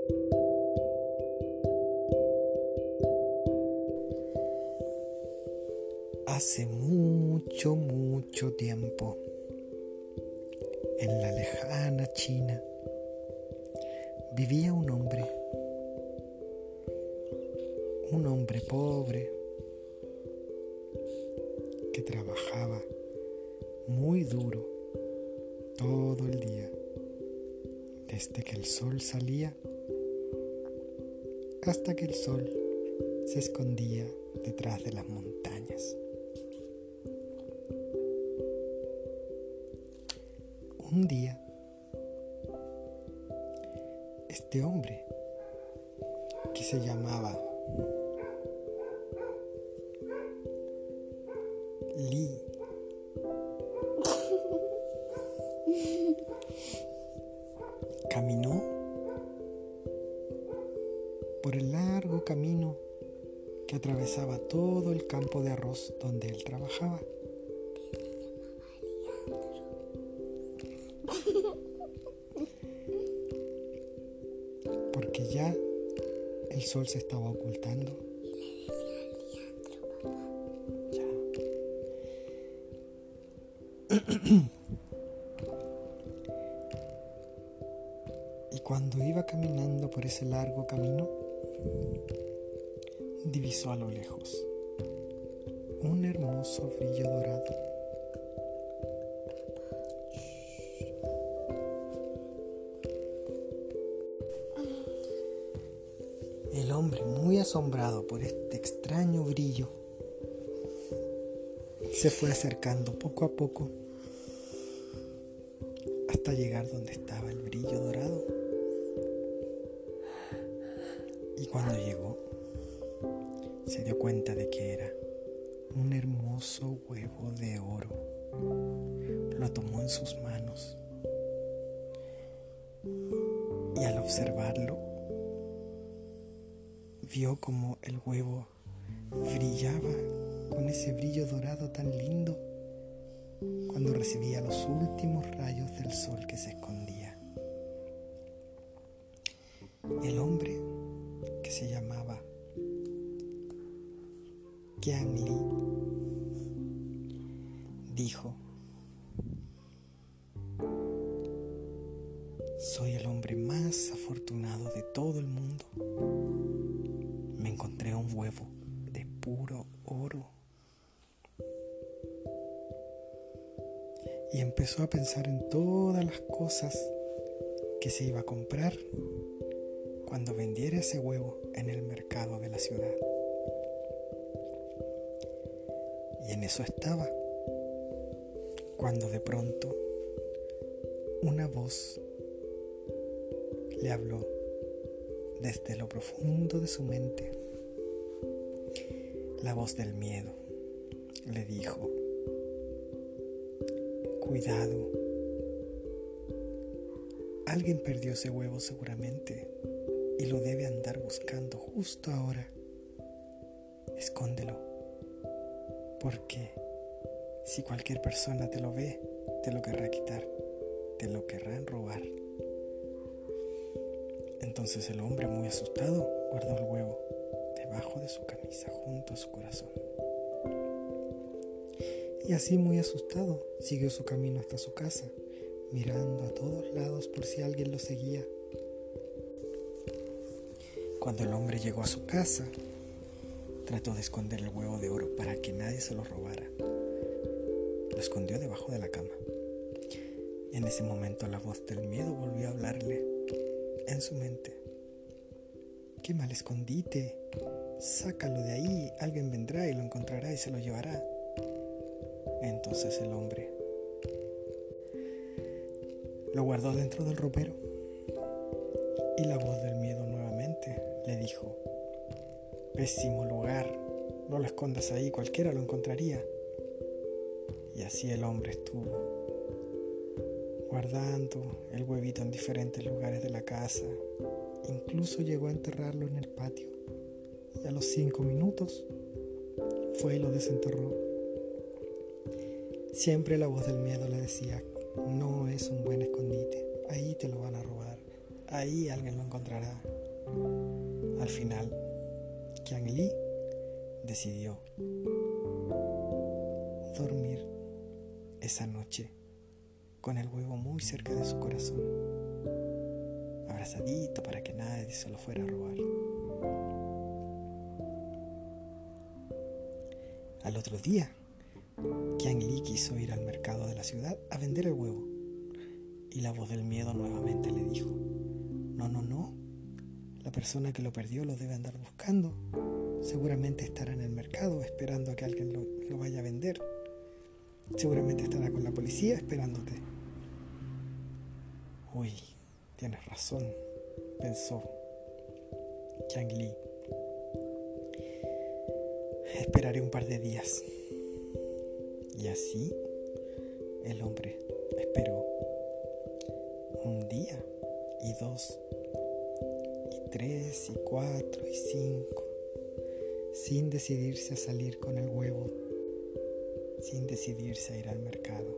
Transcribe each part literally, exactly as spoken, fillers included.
Hace mucho, mucho tiempo, en la lejana China, vivía un hombre, un hombre pobre, que trabajaba muy duro todo el día, desde que el sol salía hasta que el sol se escondía detrás de las montañas. Un día, este hombre, que se llamaba Li, caminó por el largo camino que atravesaba todo el campo de arroz donde él trabajaba. Porque ya el sol se estaba ocultando. Ya. Y cuando iba caminando por ese largo camino, divisó a lo lejos un hermoso brillo dorado. El hombre, muy asombrado por este extraño brillo, se fue acercando poco a poco hasta llegar donde estaba el brillo dorado. Y cuando llegó, se dio cuenta de que era un hermoso huevo de oro. Lo tomó en sus manos y al observarlo, vio como el huevo brillaba con ese brillo dorado tan lindo cuando recibía los últimos rayos del sol que se escondía. El hombre, que se llamaba Qian Li, dijo: soy el hombre más afortunado de todo el mundo. Me encontré un huevo de puro oro. Y empezó a pensar en todas las cosas que se iba a comprar cuando vendiera ese huevo en el mercado de la ciudad. Y en eso estaba, cuando de pronto una voz le habló desde lo profundo de su mente. La voz del miedo le dijo: cuidado, alguien perdió ese huevo seguramente y lo debe andar buscando justo ahora. Escóndelo, porque si cualquier persona te lo ve, te lo querrá quitar, te lo querrán robar. Entonces el hombre, muy asustado, guardó el huevo debajo de su camisa junto a su corazón. Y así, muy asustado, siguió su camino hasta su casa, mirando a todos lados por si alguien lo seguía. Cuando el hombre llegó a su casa, trató de esconder el huevo de oro para que nadie se lo robara. Lo escondió debajo de la cama. Y en ese momento la voz del miedo volvió a hablarle en su mente: ¡qué mal escondite! Sácalo de ahí, alguien vendrá y lo encontrará y se lo llevará. Entonces el hombre lo guardó dentro del ropero y la voz del miedo nuevamente le dijo: pésimo lugar, no lo escondas ahí, cualquiera lo encontraría. Y así el hombre estuvo guardando el huevito en diferentes lugares de la casa. Incluso llegó a enterrarlo en el patio. Y a los cinco minutos fue y lo desenterró. Siempre la voz del miedo le decía: no es un buen escondite, ahí te lo van a robar, ahí alguien lo encontrará. Al final, Qian Li decidió dormir esa noche con el huevo muy cerca de su corazón, abrazadito para que nadie se lo fuera a robar. Al otro día, Qian Li quiso ir al mercado de la ciudad a vender el huevo, y la voz del miedo nuevamente le dijo: no, no, no, la persona que lo perdió lo debe andar buscando, seguramente estará en el mercado esperando a que alguien lo, lo vaya a vender, seguramente estará con la policía esperándote. Uy, tienes razón, pensó Qian Li. Esperaré un par de días. Y así el hombre esperó un día, y dos, y tres, y cuatro, y cinco, sin decidirse a salir con el huevo, sin decidirse a ir al mercado.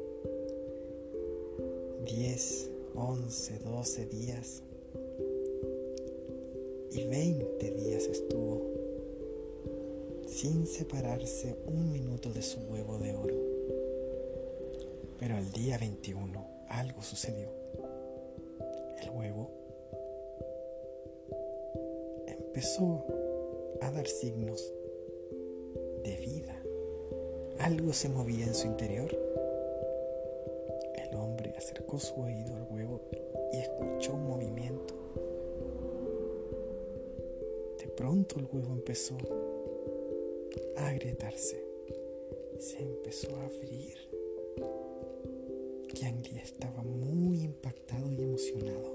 Diez, once, doce días y veinte días estuvo sin separarse un minuto de su huevo de oro. Pero el día veintiuno algo sucedió. El huevo empezó a dar signos de vida. Algo se movía en su interior. El hombre acercó su oído al huevo y escuchó un movimiento. De pronto el huevo empezó a agrietarse, se empezó a abrir. Qian Li estaba muy impactado y emocionado.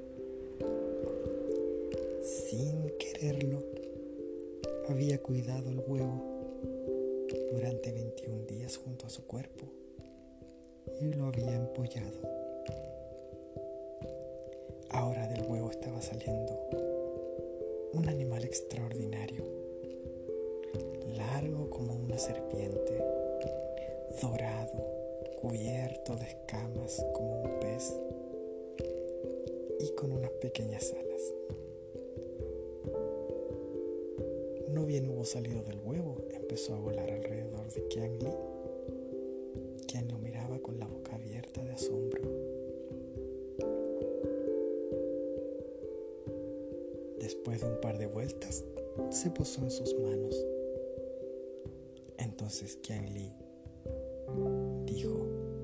Sin quererlo, había cuidado el huevo durante veintiún días junto a su cuerpo y lo había empollado. Ahora del huevo estaba saliendo un animal extraordinario, largo como una serpiente, dorado, cubierto de escamas como un pez y con unas pequeñas alas. No bien hubo salido del huevo, empezó a volar alrededor de Qian Li, quien lo miraba con la boca abierta de asombro. Después de un par de vueltas, se posó en sus manos. Entonces Qian Li dijo: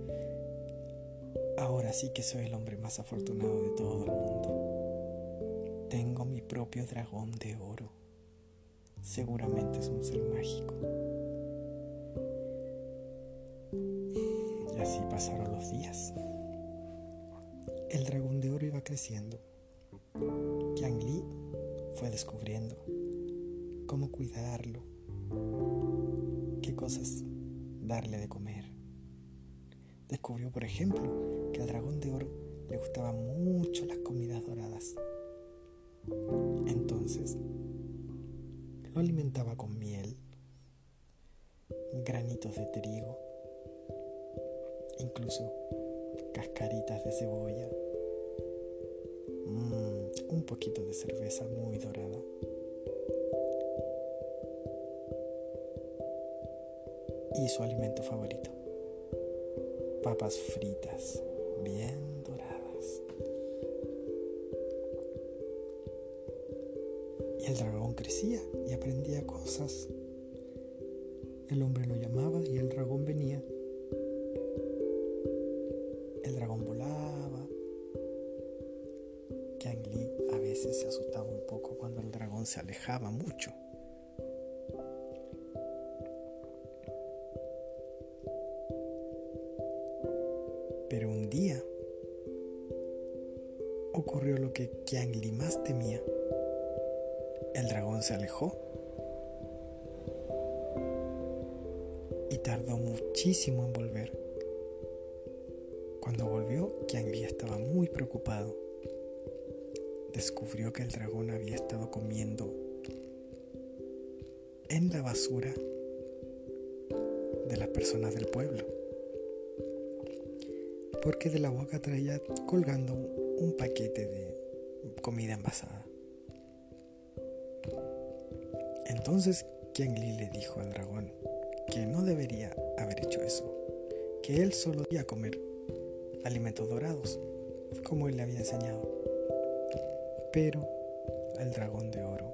ahora sí que soy el hombre más afortunado de todo el mundo. Tengo mi propio dragón de oro. Seguramente es un ser mágico. Y así pasaron los días. El dragón de oro iba creciendo. Qian Li fue descubriendo cómo cuidarlo, qué cosas darle de comer. Descubrió, por ejemplo, que al dragón de oro le gustaban mucho las comidas doradas. Entonces, lo alimentaba con miel, granitos de trigo, incluso cascaritas de cebolla, mmm, un poquito de cerveza muy dorada. Y su alimento favorito: papas fritas, bien doradas. Y el dragón crecía y aprendía cosas. El hombre lo llamaba y el dragón venía. El dragón volaba. Qian Li a veces se asustaba un poco cuando el dragón se alejaba mucho. Pero un día ocurrió lo que Qian Li más temía. El dragón se alejó y tardó muchísimo en volver. Cuando volvió, Qian Li estaba muy preocupado. Descubrió que el dragón había estado comiendo en la basura de las personas del pueblo, porque de la boca traía colgando un paquete de comida envasada. Entonces Qian Li le dijo al dragón que no debería haber hecho eso, que él solo debía comer alimentos dorados, como él le había enseñado. Pero el dragón de oro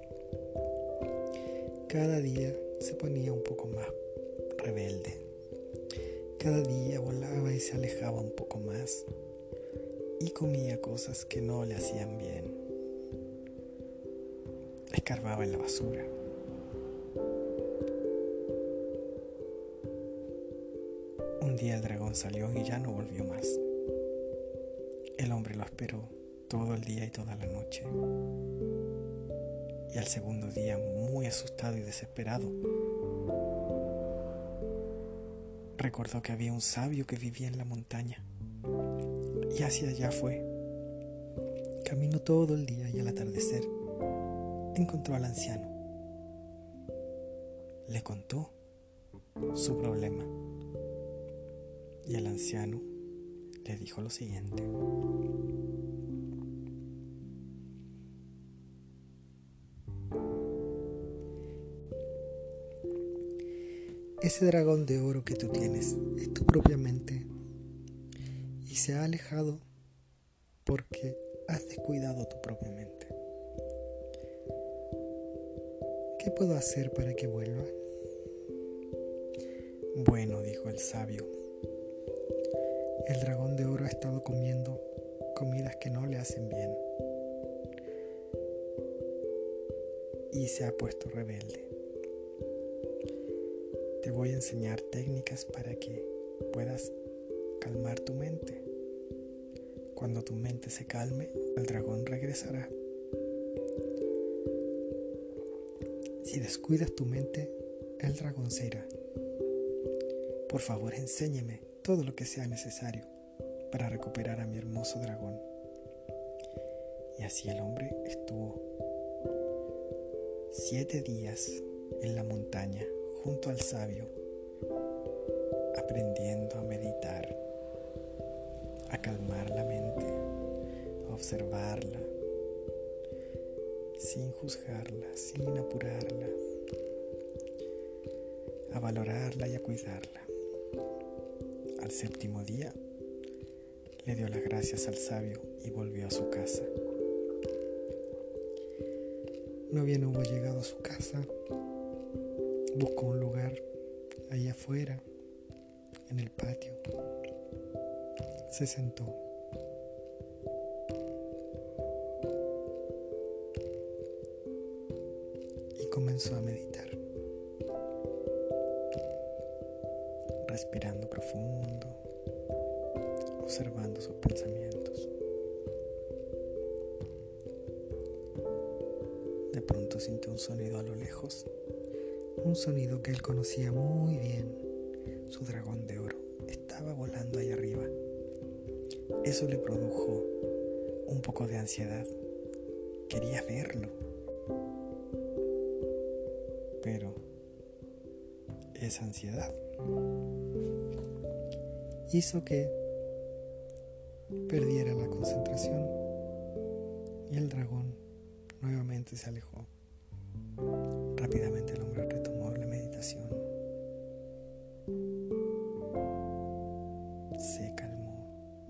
cada día se ponía un poco más rebelde. Cada día volaba y se alejaba un poco más y comía cosas que no le hacían bien. Escarbaba en la basura. Un día el dragón salió y ya no volvió más. El hombre lo esperó todo el día y toda la noche. Y al segundo día, muy asustado y desesperado, recordó que había un sabio que vivía en la montaña. Y hacia allá fue. Caminó todo el día y al atardecer encontró al anciano. Le contó su problema. Y el anciano le dijo lo siguiente: ese dragón de oro que tú tienes es tu propia mente y se ha alejado porque has descuidado tu propia mente. ¿Qué puedo hacer para que vuelva? Bueno, dijo el sabio, el dragón de oro ha estado comiendo comidas que no le hacen bien y se ha puesto rebelde. Te voy a enseñar técnicas para que puedas calmar tu mente. Cuando tu mente se calme, el dragón regresará. Si descuidas tu mente, el dragón se irá. Por favor, enséñeme todo lo que sea necesario para recuperar a mi hermoso dragón. Y así el hombre estuvo siete días en la montaña junto al sabio, aprendiendo a meditar, a calmar la mente, a observarla, sin juzgarla, sin apurarla, a valorarla y a cuidarla. Al séptimo día, le dio las gracias al sabio y volvió a su casa. No bien hubo llegado a su casa, buscó un lugar allá afuera, en el patio. Se sentó. Y comenzó a meditar, respirando profundo, observando sus pensamientos. De pronto sintió un sonido a lo lejos, un sonido que él conocía muy bien. Su dragón de oro estaba volando ahí arriba. Eso le produjo un poco de ansiedad. Quería verlo. Pero esa ansiedad hizo que perdiera la concentración y el dragón nuevamente se alejó. Rápidamente el hombre retomó la meditación. Se calmó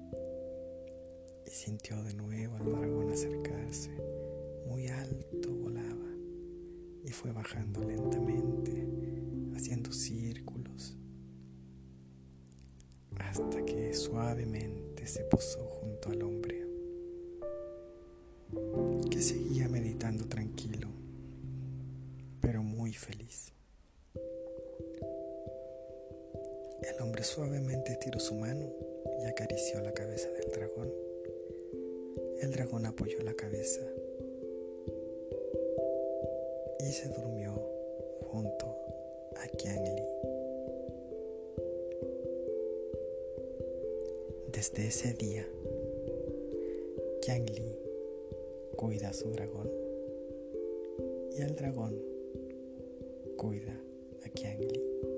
y sintió de nuevo al dragón acercarse. Muy alto volaba y fue bajando lentamente, haciendo círculos, hasta que suavemente se posó junto al hombre, que seguía meditando tranquilo, pero muy feliz. El hombre suavemente estiró su mano y acarició la cabeza del dragón. El dragón apoyó la cabeza y se durmió junto a Qian Li. Desde ese día, Qian Li cuida a su dragón y el dragón cuida a Qian Li.